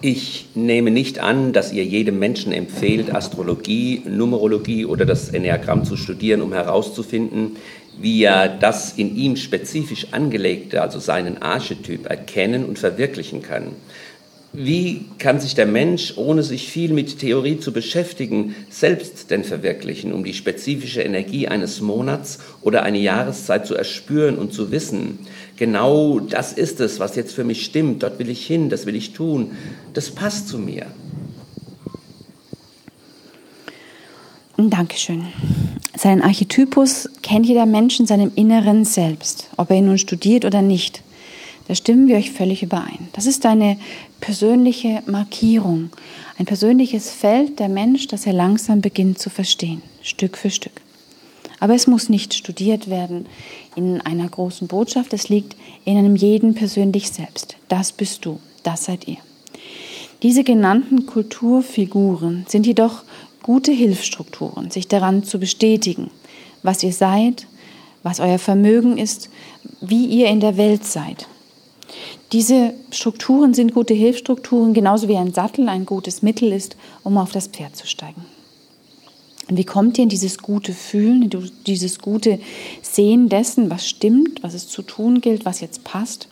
Ich nehme nicht an, dass ihr jedem Menschen empfehlt, Astrologie, Numerologie oder das Enneagramm zu studieren, um herauszufinden, wie er das in ihm spezifisch angelegte, also seinen Archetyp, erkennen und verwirklichen kann. Wie kann sich der Mensch, ohne sich viel mit Theorie zu beschäftigen, selbst denn verwirklichen, um die spezifische Energie eines Monats oder eine Jahreszeit zu erspüren und zu wissen? Genau das ist es, was jetzt für mich stimmt, dort will ich hin, das will ich tun, das passt zu mir. Dankeschön. Seinen Archetypus kennt jeder Mensch in seinem Inneren selbst, ob er ihn nun studiert oder nicht. Da stimmen wir euch völlig überein. Das ist eine persönliche Markierung, ein persönliches Feld der Mensch, das er langsam beginnt zu verstehen, Stück für Stück. Aber es muss nicht studiert werden in einer großen Botschaft, es liegt in einem jeden persönlich selbst. Das bist du, das seid ihr. Diese genannten Kulturfiguren sind jedoch gute Hilfsstrukturen, sich daran zu bestätigen, was ihr seid, was euer Vermögen ist, wie ihr in der Welt seid. Diese Strukturen sind gute Hilfsstrukturen, genauso wie ein Sattel ein gutes Mittel ist, um auf das Pferd zu steigen. Und wie kommt ihr in dieses gute Fühlen, in dieses gute Sehen dessen, was stimmt, was es zu tun gilt, was jetzt passt?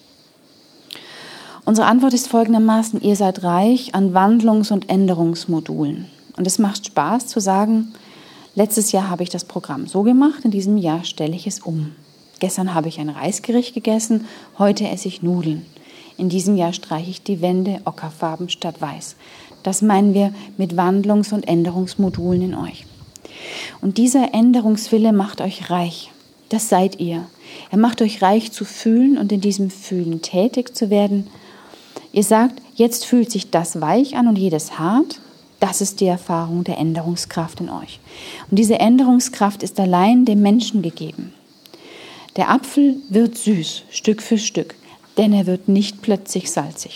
Unsere Antwort ist folgendermaßen: Ihr seid reich an Wandlungs- und Änderungsmodulen. Und es macht Spaß zu sagen, letztes Jahr habe ich das Programm so gemacht, in diesem Jahr stelle ich es um. Gestern habe ich ein Reisgericht gegessen, heute esse ich Nudeln. In diesem Jahr streiche ich die Wände ockerfarben statt weiß. Das meinen wir mit Wandlungs- und Änderungsmodulen in euch. Und dieser Änderungswille macht euch reich. Das seid ihr. Er macht euch reich zu fühlen und in diesem Fühlen tätig zu werden. Ihr sagt, jetzt fühlt sich das weich an und jedes hart. Das ist die Erfahrung der Änderungskraft in euch. Und diese Änderungskraft ist allein dem Menschen gegeben. Der Apfel wird süß, Stück für Stück, denn er wird nicht plötzlich salzig.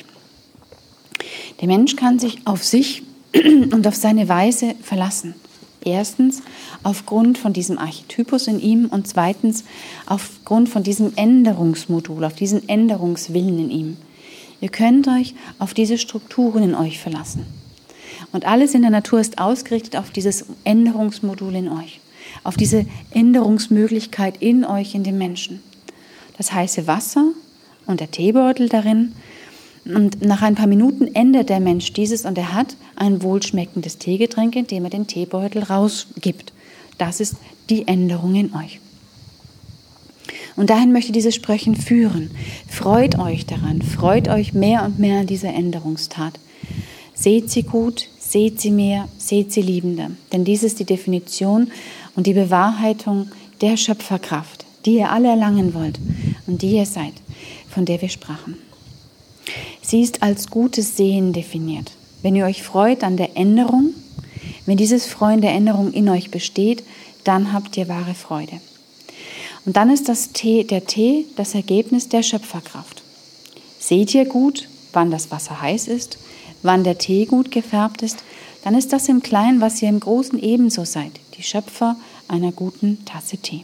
Der Mensch kann sich auf sich und auf seine Weise verlassen. Erstens aufgrund von diesem Archetypus in ihm und zweitens aufgrund von diesem Änderungsmodul, auf diesen Änderungswillen in ihm. Ihr könnt euch auf diese Strukturen in euch verlassen. Und alles in der Natur ist ausgerichtet auf dieses Änderungsmodul in euch, auf diese Änderungsmöglichkeit in euch, in dem Menschen. Das heiße Wasser und der Teebeutel darin. Und nach ein paar Minuten ändert der Mensch dieses und er hat ein wohlschmeckendes Teegetränk, indem er den Teebeutel rausgibt. Das ist die Änderung in euch. Und dahin möchte dieses Sprechen führen. Freut euch daran, freut euch mehr und mehr an dieser Änderungstat. Seht sie gut, seht sie mehr, seht sie liebender. Denn dies ist die Definition und die Bewahrheitung der Schöpferkraft, die ihr alle erlangen wollt und die ihr seid, von der wir sprachen. Sie ist als gutes Sehen definiert. Wenn ihr euch freut an der Änderung, wenn dieses Freuen der Änderung in euch besteht, dann habt ihr wahre Freude. Und dann ist der Tee das Ergebnis der Schöpferkraft. Seht ihr gut, wann das Wasser heiß ist, wann der Tee gut gefärbt ist, dann ist das im Kleinen, was ihr im Großen ebenso seid, die Schöpfer einer guten Tasse Tee.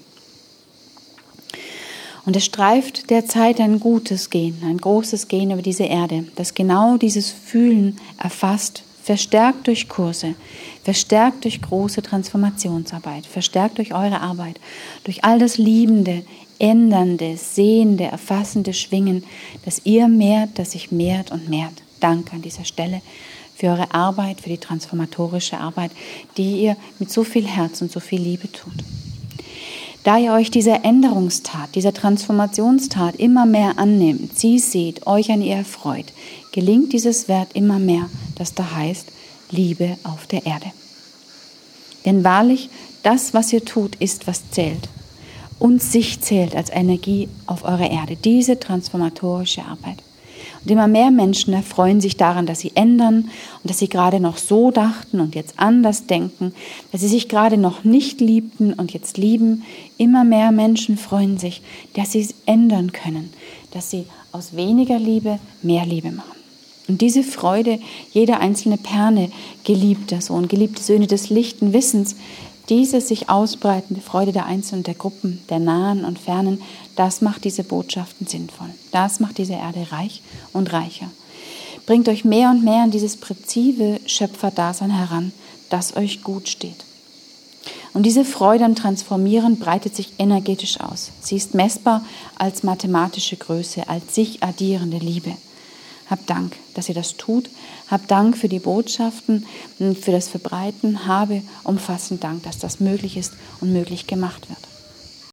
Und es streift derzeit ein gutes Gehen, ein großes Gehen über diese Erde, das genau dieses Fühlen erfasst, verstärkt durch Kurse, verstärkt durch große Transformationsarbeit, verstärkt durch eure Arbeit, durch all das Liebende, Ändernde, Sehende, Erfassende Schwingen, das ihr mehrt, das sich mehrt und mehrt. Danke an dieser Stelle für eure Arbeit, für die transformatorische Arbeit, die ihr mit so viel Herz und so viel Liebe tut. Da ihr euch dieser Änderungstat, dieser Transformationstat immer mehr annehmt, sie seht, euch an ihr erfreut, gelingt dieses Wert immer mehr, das da heißt Liebe auf der Erde. Denn wahrlich, das, was ihr tut, ist, was zählt. Und sich zählt als Energie auf eurer Erde, diese transformatorische Arbeit. Und immer mehr Menschen erfreuen sich daran, dass sie ändern und dass sie gerade noch so dachten und jetzt anders denken, dass sie sich gerade noch nicht liebten und jetzt lieben. Immer mehr Menschen freuen sich, dass sie es ändern können, dass sie aus weniger Liebe mehr Liebe machen. Und diese Freude, jeder einzelne Perle geliebter Sohn, geliebte Söhne des lichten Wissens, diese sich ausbreitende Freude der Einzelnen, der Gruppen, der Nahen und Fernen, das macht diese Botschaften sinnvoll. Das macht diese Erde reich und reicher. Bringt euch mehr und mehr an dieses präzise Schöpferdasein heran, das euch gut steht. Und diese Freude am Transformieren breitet sich energetisch aus. Sie ist messbar als mathematische Größe, als sich addierende Liebe. Habt Dank, dass ihr das tut. Habt Dank für die Botschaften und für das Verbreiten. Habe umfassend Dank, dass das möglich ist und möglich gemacht wird.